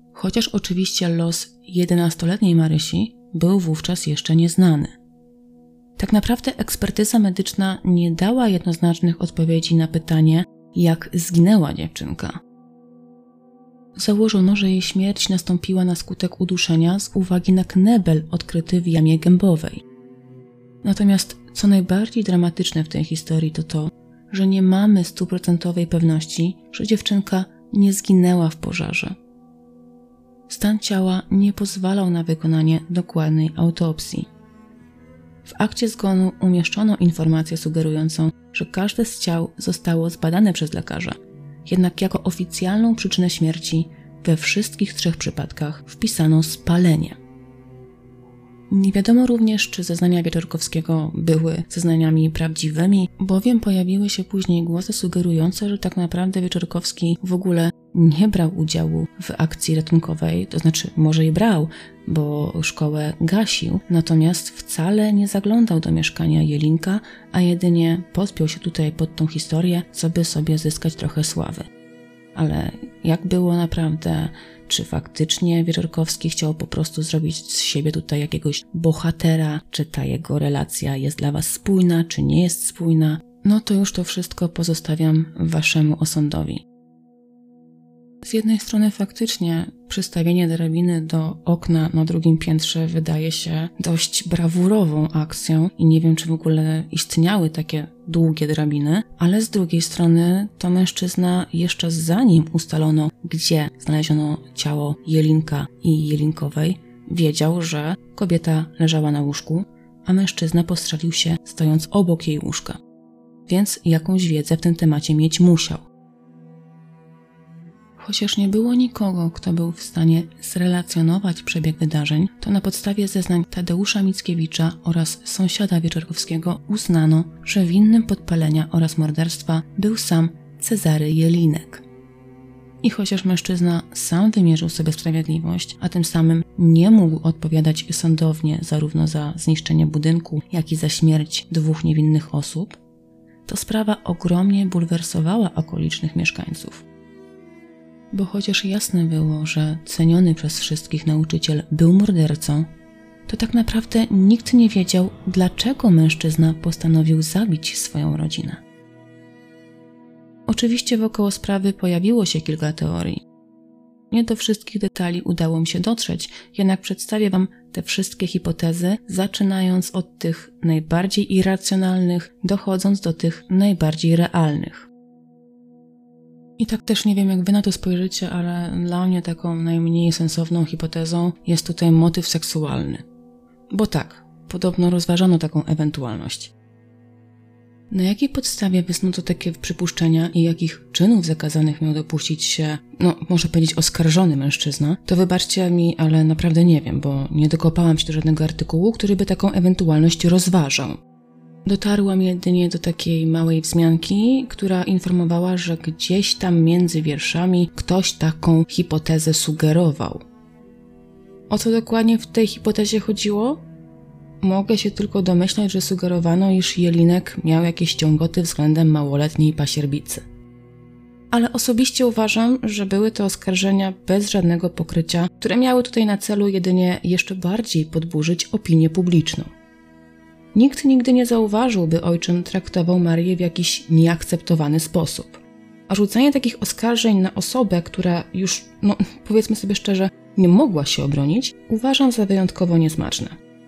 S1: chociaż oczywiście los 11-letniej Marysi był wówczas jeszcze nieznany. Tak naprawdę ekspertyza medyczna nie dała jednoznacznych odpowiedzi na pytanie, jak zginęła dziewczynka. Założono, że jej śmierć nastąpiła na skutek uduszenia z uwagi na knebel odkryty w jamie gębowej. Natomiast co najbardziej dramatyczne w tej historii to to, że nie mamy 100% pewności, że dziewczynka nie zginęła w pożarze. Stan ciała nie pozwalał na wykonanie dokładnej autopsji. W akcie zgonu umieszczono informację sugerującą, że każde z ciał zostało zbadane przez lekarza, jednak jako oficjalną przyczynę śmierci we wszystkich 3 przypadkach wpisano spalenie. Nie wiadomo również, czy zeznania Wieczorkowskiego były zeznaniami prawdziwymi, bowiem pojawiły się później głosy sugerujące, że tak naprawdę Wieczorkowski w ogóle nie brał udziału w akcji ratunkowej, to znaczy może i brał, bo szkołę gasił, natomiast wcale nie zaglądał do mieszkania Jelinka, a jedynie podpiął się tutaj pod tą historię, by sobie zyskać trochę sławy. Ale jak było naprawdę? Czy faktycznie Wieczorkowski chciał po prostu zrobić z siebie tutaj jakiegoś bohatera? Czy ta jego relacja jest dla was spójna, czy nie jest spójna? No to już to wszystko pozostawiam waszemu osądowi. Z jednej strony faktycznie przystawienie drabiny do okna na 2. piętrze wydaje się dość brawurową akcją i nie wiem, czy w ogóle istniały takie długie drabiny, ale z drugiej strony to mężczyzna jeszcze zanim ustalono, gdzie znaleziono ciało Jelinka i Jelinkowej, wiedział, że kobieta leżała na łóżku, a mężczyzna postrzelił się stojąc obok jej łóżka. Więc jakąś wiedzę w tym temacie mieć musiał. Chociaż nie było nikogo, kto był w stanie zrelacjonować przebieg wydarzeń, to na podstawie zeznań Tadeusza Mickiewicza oraz sąsiada Wieczorkowskiego uznano, że winnym podpalenia oraz morderstwa był sam Cezary Jelinek. I chociaż mężczyzna sam wymierzył sobie sprawiedliwość, a tym samym nie mógł odpowiadać sądownie zarówno za zniszczenie budynku, jak i za śmierć 2 niewinnych osób, to sprawa ogromnie bulwersowała okolicznych mieszkańców. Bo chociaż jasne było, że ceniony przez wszystkich nauczyciel był mordercą, to tak naprawdę nikt nie wiedział, dlaczego mężczyzna postanowił zabić swoją rodzinę. Oczywiście wokoło sprawy pojawiło się kilka teorii. Nie do wszystkich detali udało mi się dotrzeć, jednak przedstawię wam te wszystkie hipotezy, zaczynając od tych najbardziej irracjonalnych, dochodząc do tych najbardziej realnych. I tak też nie wiem, jak wy na to spojrzycie, ale dla mnie taką najmniej sensowną hipotezą jest tutaj motyw seksualny. Bo tak, podobno rozważano taką ewentualność. Na jakiej podstawie wysnuto takie przypuszczenia i jakich czynów zakazanych miał dopuścić się, można powiedzieć, oskarżony mężczyzna, to wybaczcie mi, ale naprawdę nie wiem, bo nie dokopałam się do żadnego artykułu, który by taką ewentualność rozważał. Dotarłam jedynie do takiej małej wzmianki, która informowała, że gdzieś tam między wierszami ktoś taką hipotezę sugerował. O co dokładnie w tej hipotezie chodziło? Mogę się tylko domyślać, że sugerowano, iż Jelinek miał jakieś ciągoty względem małoletniej pasierbicy. Ale osobiście uważam, że były to oskarżenia bez żadnego pokrycia, które miały tutaj na celu jedynie jeszcze bardziej podburzyć opinię publiczną. Nikt nigdy nie zauważył, by ojczym traktował Marię w jakiś nieakceptowany sposób. A rzucanie takich oskarżeń na osobę, która już, powiedzmy sobie szczerze, nie mogła się obronić, uważam za wyjątkowo niesmaczne.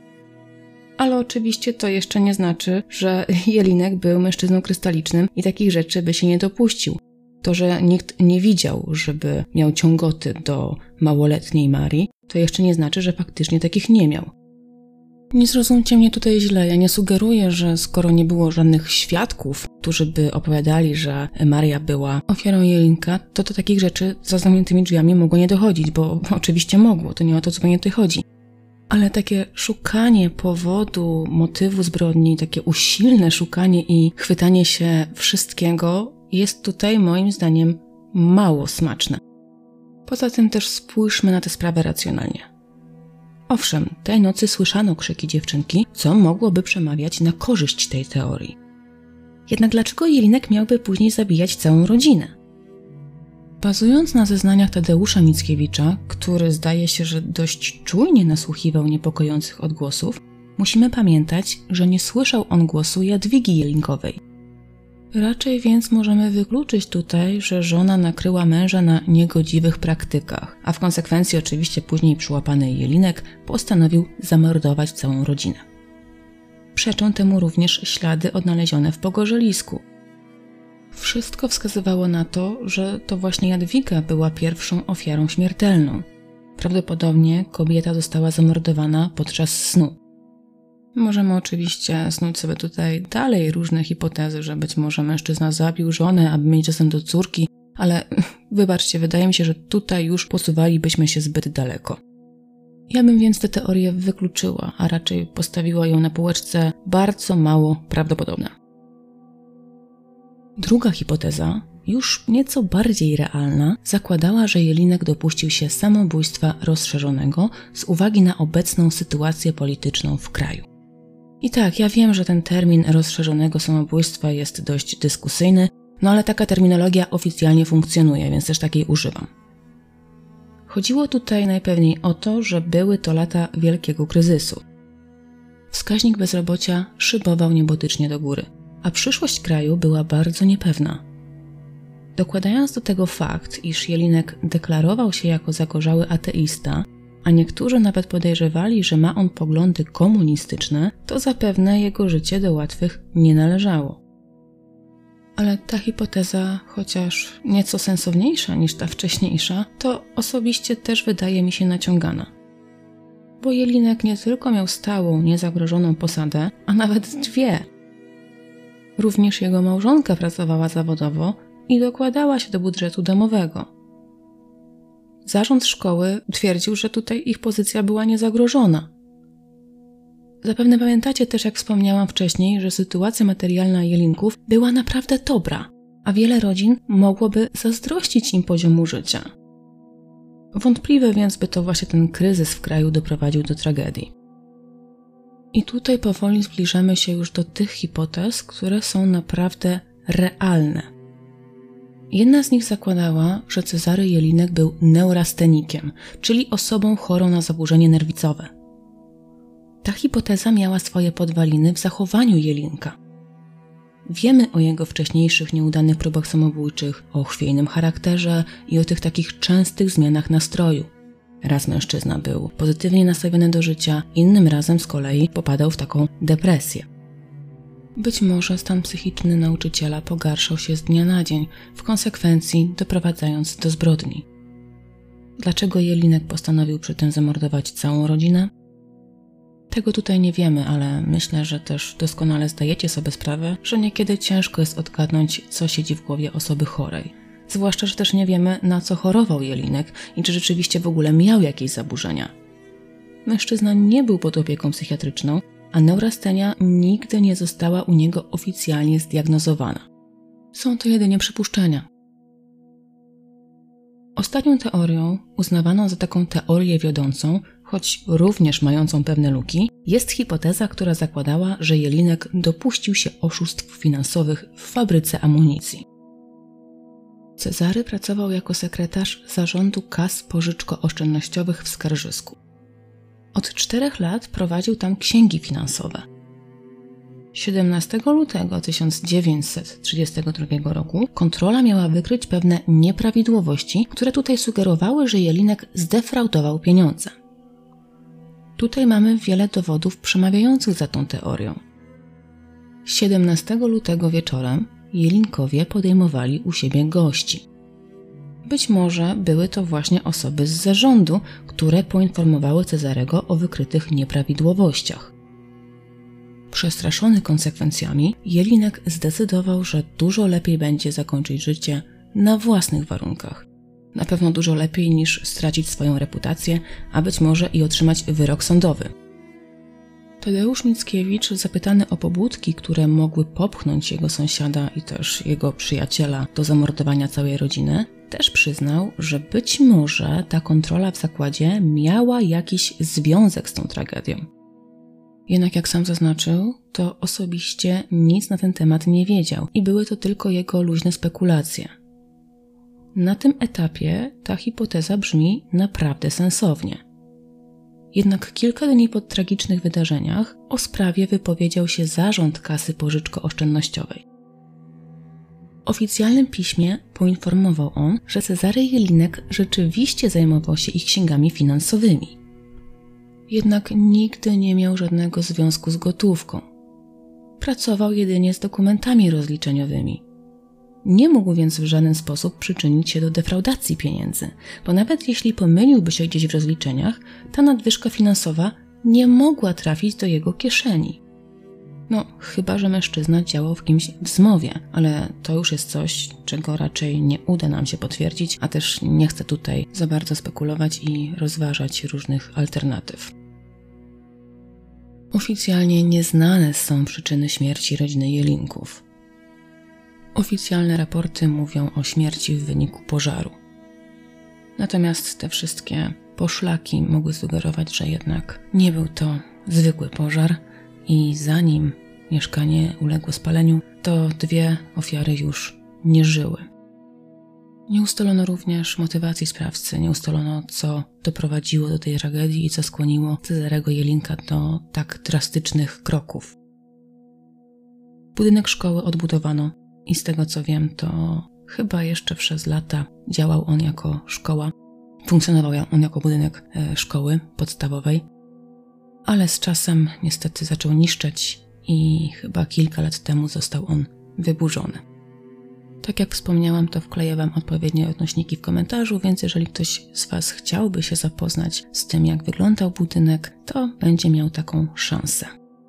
S1: Ale oczywiście to jeszcze nie znaczy, że Jelinek był mężczyzną krystalicznym i takich rzeczy by się nie dopuścił. To, że nikt nie widział, żeby miał ciągoty do małoletniej Marii, to jeszcze nie znaczy, że faktycznie takich nie miał. Nie zrozumcie mnie tutaj źle, ja nie sugeruję, że skoro nie było żadnych świadków, którzy by opowiadali, że Maria była ofiarą Jelinka, to do takich rzeczy za zamkniętymi drzwiami mogło nie dochodzić, bo oczywiście mogło, to nie o to zupełnie tutaj chodzi. Ale takie szukanie powodu, motywu zbrodni, takie usilne szukanie i chwytanie się wszystkiego jest tutaj moim zdaniem mało smaczne. Poza tym też spójrzmy na tę sprawę racjonalnie. Owszem, tej nocy słyszano krzyki dziewczynki, co mogłoby przemawiać na korzyść tej teorii. Jednak dlaczego Jelinek miałby później zabijać całą rodzinę? Bazując na zeznaniach Tadeusza Mickiewicza, który zdaje się, że dość czujnie nasłuchiwał niepokojących odgłosów, musimy pamiętać, że nie słyszał on głosu Jadwigi Jelinkowej. Raczej więc możemy wykluczyć tutaj, że żona nakryła męża na niegodziwych praktykach, a w konsekwencji oczywiście później przyłapany Jelinek postanowił zamordować całą rodzinę. Przeczą temu również ślady odnalezione w pogorzelisku. Wszystko wskazywało na to, że to właśnie Jadwiga była pierwszą ofiarą śmiertelną. Prawdopodobnie kobieta została zamordowana podczas snu. Możemy oczywiście snuć sobie tutaj dalej różne hipotezy, że być może mężczyzna zabił żonę, aby mieć dostęp do córki, ale wybaczcie, wydaje mi się, że tutaj już posuwalibyśmy się zbyt daleko. Ja bym więc tę teorię wykluczyła, a raczej postawiła ją na półeczce bardzo mało prawdopodobna. Druga hipoteza, już nieco bardziej realna, zakładała, że Jelinek dopuścił się samobójstwa rozszerzonego z uwagi na obecną sytuację polityczną w kraju. I tak, ja wiem, że ten termin rozszerzonego samobójstwa jest dość dyskusyjny, no ale taka terminologia oficjalnie funkcjonuje, więc też takiej używam. Chodziło tutaj najpewniej o to, że były to lata wielkiego kryzysu. Wskaźnik bezrobocia szybował niebotycznie do góry, a przyszłość kraju była bardzo niepewna. Dokładając do tego fakt, iż Jelinek deklarował się jako zagorzały ateista, a niektórzy nawet podejrzewali, że ma on poglądy komunistyczne, to zapewne jego życie do łatwych nie należało. Ale ta hipoteza, chociaż nieco sensowniejsza niż ta wcześniejsza, to osobiście też wydaje mi się naciągana. Bo Jelinek nie tylko miał stałą, niezagrożoną posadę, a nawet dwie. Również jego małżonka pracowała zawodowo i dokładała się do budżetu domowego. Zarząd szkoły twierdził, że tutaj ich pozycja była niezagrożona. Zapewne pamiętacie też, jak wspomniałam wcześniej, że sytuacja materialna Jelinków była naprawdę dobra, a wiele rodzin mogłoby zazdrościć im poziomu życia. Wątpliwe więc, by to właśnie ten kryzys w kraju doprowadził do tragedii. I tutaj powoli zbliżamy się już do tych hipotez, które są naprawdę realne. Jedna z nich zakładała, że Cezary Jelinek był neurastenikiem, czyli osobą chorą na zaburzenie nerwicowe. Ta hipoteza miała swoje podwaliny w zachowaniu Jelinka. Wiemy o jego wcześniejszych nieudanych próbach samobójczych, o chwiejnym charakterze i o tych takich częstych zmianach nastroju. Raz mężczyzna był pozytywnie nastawiony do życia, innym razem z kolei popadał w taką depresję. Być może stan psychiczny nauczyciela pogarszał się z dnia na dzień, w konsekwencji doprowadzając do zbrodni. Dlaczego Jelinek postanowił przy tym zamordować całą rodzinę? Tego tutaj nie wiemy, ale myślę, że też doskonale zdajecie sobie sprawę, że niekiedy ciężko jest odgadnąć, co siedzi w głowie osoby chorej. Zwłaszcza, że też nie wiemy, na co chorował Jelinek i czy rzeczywiście w ogóle miał jakieś zaburzenia. Mężczyzna nie był pod opieką psychiatryczną, a neurastenia nigdy nie została u niego oficjalnie zdiagnozowana. Są to jedynie przypuszczenia. Ostatnią teorią, uznawaną za taką teorię wiodącą, choć również mającą pewne luki, jest hipoteza, która zakładała, że Jelinek dopuścił się oszustw finansowych w fabryce amunicji. Cezary pracował jako sekretarz zarządu kas pożyczko-oszczędnościowych w Skarżysku. Od 4 lat prowadził tam księgi finansowe. 17 lutego 1932 roku kontrola miała wykryć pewne nieprawidłowości, które tutaj sugerowały, że Jelinek zdefraudował pieniądze. Tutaj mamy wiele dowodów przemawiających za tą teorią. 17 lutego wieczorem Jelinkowie podejmowali u siebie gości. Być może były to właśnie osoby z zarządu, które poinformowały Cezarego o wykrytych nieprawidłowościach. Przestraszony konsekwencjami, Jelinek zdecydował, że dużo lepiej będzie zakończyć życie na własnych warunkach. Na pewno dużo lepiej niż stracić swoją reputację, a być może i otrzymać wyrok sądowy. Tadeusz Mickiewicz, zapytany o pobudki, które mogły popchnąć jego sąsiada i też jego przyjaciela do zamordowania całej rodziny, też przyznał, że być może ta kontrola w zakładzie miała jakiś związek z tą tragedią. Jednak jak sam zaznaczył, to osobiście nic na ten temat nie wiedział i były to tylko jego luźne spekulacje. Na tym etapie ta hipoteza brzmi naprawdę sensownie. Jednak kilka dni po tragicznych wydarzeniach o sprawie wypowiedział się zarząd kasy pożyczko-oszczędnościowej. W oficjalnym piśmie poinformował on, że Cezary Jelinek rzeczywiście zajmował się ich księgami finansowymi. Jednak nigdy nie miał żadnego związku z gotówką. Pracował jedynie z dokumentami rozliczeniowymi. Nie mógł więc w żaden sposób przyczynić się do defraudacji pieniędzy, bo nawet jeśli pomyliłby się gdzieś w rozliczeniach, ta nadwyżka finansowa nie mogła trafić do jego kieszeni. No, chyba że mężczyzna działał w kimś w zmowie, ale to już jest coś, czego raczej nie uda nam się potwierdzić, a też nie chcę tutaj za bardzo spekulować i rozważać różnych alternatyw. Oficjalnie nieznane są przyczyny śmierci rodziny Jelinków. Oficjalne raporty mówią o śmierci w wyniku pożaru. Natomiast te wszystkie poszlaki mogły sugerować, że jednak nie był to zwykły pożar i zanim mieszkanie uległo spaleniu, to 2 ofiary już nie żyły. Nie ustalono również motywacji sprawcy, nie ustalono, co doprowadziło do tej tragedii i co skłoniło Cezarego Jelinka do tak drastycznych kroków. Budynek szkoły odbudowano i z tego co wiem, to chyba jeszcze przez lata działał on jako szkoła. Funkcjonował on jako budynek szkoły podstawowej, ale z czasem niestety zaczął niszczeć i chyba kilka lat temu został on wyburzony. Tak jak wspomniałam, to wkleję Wam odpowiednie odnośniki w komentarzu, więc jeżeli ktoś z Was chciałby się zapoznać z tym, jak wyglądał budynek, to będzie miał taką szansę.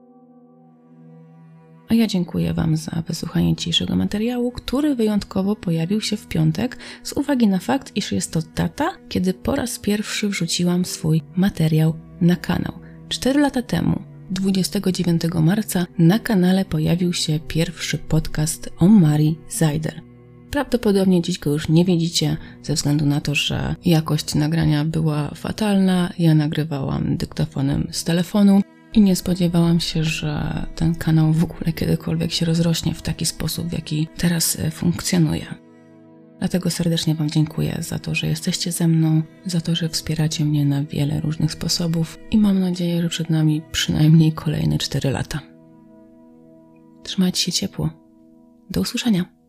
S1: A ja dziękuję Wam za wysłuchanie dzisiejszego materiału, który wyjątkowo pojawił się w piątek z uwagi na fakt, iż jest to data, kiedy po raz pierwszy wrzuciłam swój materiał na kanał. 4 lata temu, 29 marca, na kanale pojawił się pierwszy podcast o Marii Zajder. Prawdopodobnie dziś go już nie widzicie, ze względu na to, że jakość nagrania była fatalna. Ja nagrywałam dyktafonem z telefonu i nie spodziewałam się, że ten kanał w ogóle kiedykolwiek się rozrośnie w taki sposób, w jaki teraz funkcjonuje. Dlatego serdecznie Wam dziękuję za to, że jesteście ze mną, za to, że wspieracie mnie na wiele różnych sposobów i mam nadzieję, że przed nami przynajmniej kolejne 4 lata. Trzymajcie się ciepło. Do usłyszenia.